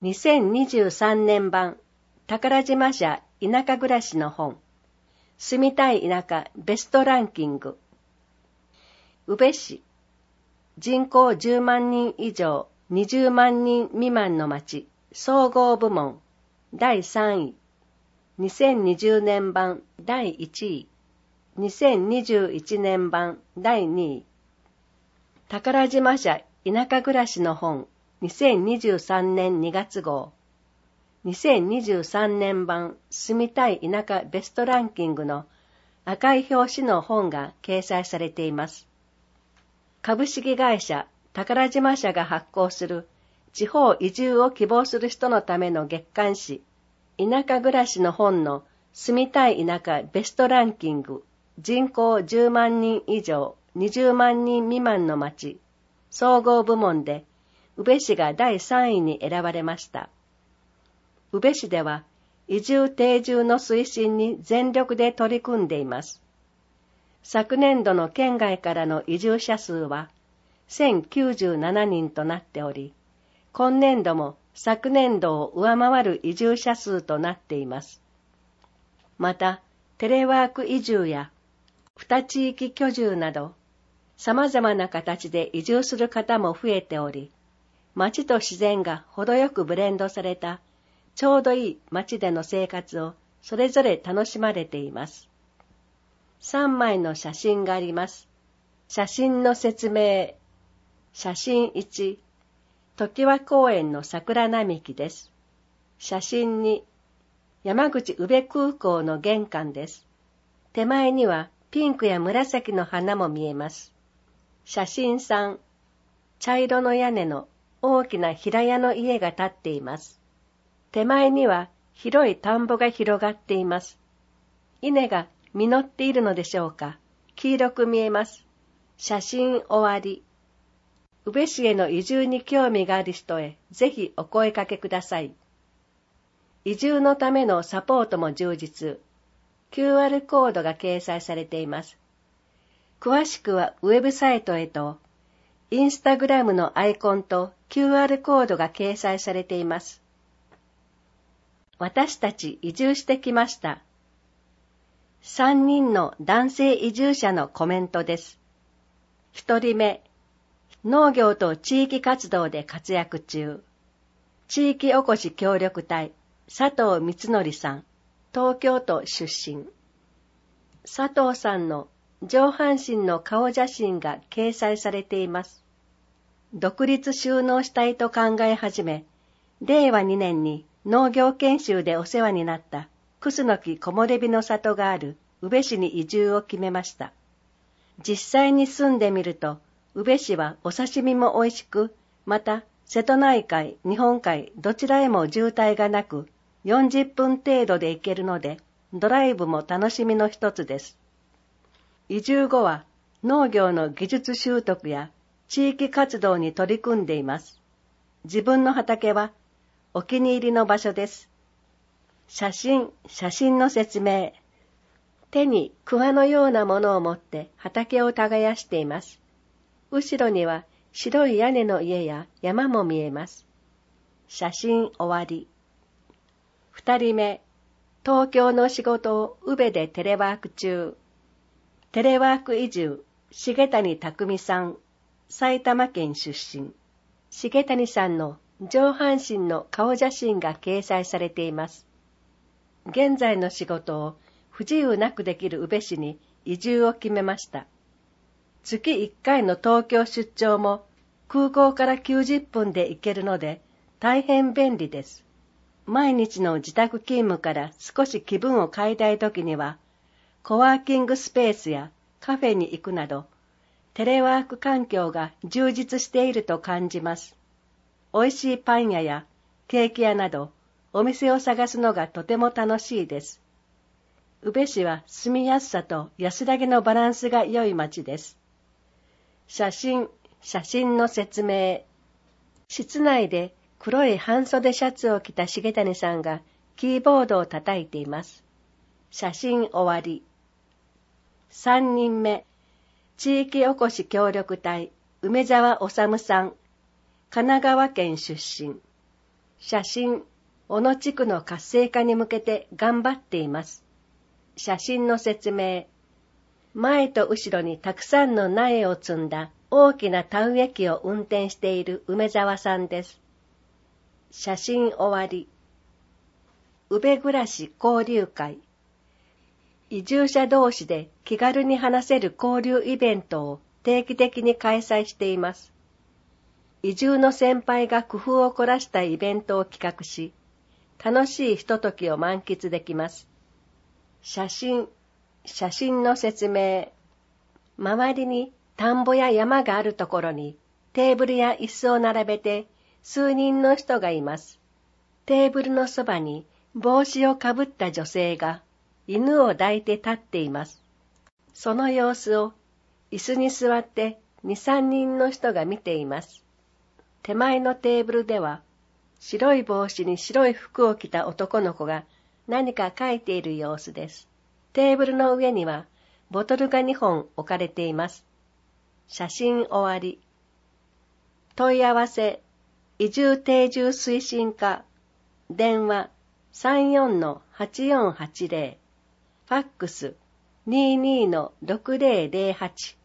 2023年版宝島社田舎暮らしの本、住みたい田舎ベストランキング。宇部市、人口10万人以上20万人未満の町総合部門第3位、2020年版第1位、2021年版第2位。宝島社田舎暮らしの本2023年2月号、2023年版住みたい田舎ベストランキングの赤い表紙の本が掲載されています。株式会社宝島社が発行する地方移住を希望する人のための月刊誌田舎暮らしの本の住みたい田舎ベストランキング人口10万人以上20万人未満の町総合部門で宇部市が第3位に選ばれました。宇部市では移住定住の推進に全力で取り組んでいます。昨年度の県外からの移住者数は1097人となっており、今年度も昨年度を上回る移住者数となっています。また、テレワーク移住や二地域居住など、様々な形で移住する方も増えており、町と自然が程よくブレンドされたちょうどいい町での生活をそれぞれ楽しまれています。3枚の写真があります。写真の説明。写真1、常盤公園の桜並木です。写真2、山口宇部空港の玄関です。手前にはピンクや紫の花も見えます。写真3、茶色の屋根の大きな平屋の家が建っています。手前には広い田んぼが広がっています。稲が実っているのでしょうか。黄色く見えます。写真終わり。宇部市への移住に興味がある人へぜひお声かけください。移住のためのサポートも充実。QR コードが掲載されています。詳しくはウェブサイトへと、インスタグラムのアイコンと QR コードが掲載されています。私たち移住してきました。3人の男性移住者のコメントです。1人目、農業と地域活動で活躍中。地域おこし協力隊、佐藤光則さん、東京都出身。佐藤さんの上半身の顔写真が掲載されています。独立就農したいと考え始め、令和2年に農業研修でお世話になった楠木木漏れ日の里がある宇部市に移住を決めました。実際に住んでみると、宇部市はお刺身も美味しく、また瀬戸内海、日本海どちらへも渋滞がなく、40分程度で行けるので、ドライブも楽しみの一つです。移住後は農業の技術習得や地域活動に取り組んでいます。自分の畑はお気に入りの場所です。写真の説明。手に桑のようなものを持って畑を耕しています。後ろには白い屋根の家や山も見えます。写真終わり。2人目、東京の仕事を宇部でテレワーク中。テレワーク移住、重谷匠さん、埼玉県出身。重谷さんの上半身の顔写真が掲載されています。現在の仕事を不自由なくできる宇部市に移住を決めました。月1回の東京出張も空港から90分で行けるので大変便利です。毎日の自宅勤務から少し気分を変えたいときには、コワーキングスペースやカフェに行くなど、テレワーク環境が充実していると感じます。美味しいパン屋やケーキ屋など、お店を探すのがとても楽しいです。宇部市は住みやすさと安らぎのバランスが良い町です。写真の説明。室内で黒い半袖シャツを着た重谷さんがキーボードを叩いています。写真終わり。3人目、地域おこし協力隊、梅沢治さん、神奈川県出身。 写真、小野地区の活性化に向けて頑張っています。写真の説明。前と後ろにたくさんの苗を積んだ大きな田植え機を運転している梅沢さんです。写真終わり。宇部暮らし交流会。移住者同士で気軽に話せる交流イベントを定期的に開催しています。移住の先輩が工夫を凝らしたイベントを企画し、楽しいひとときを満喫できます。写真の説明。周りに田んぼや山があるところにテーブルや椅子を並べて数人の人がいます。テーブルのそばに帽子をかぶった女性が犬を抱いて立っています。その様子を椅子に座って2、3人の人が見ています。手前のテーブルでは白い帽子に白い服を着た男の子が何か書いている様子です。テーブルの上にはボトルが2本置かれています。写真終わり。問い合わせ、移住定住推進課、電話 34-8480、ファックス 22-6008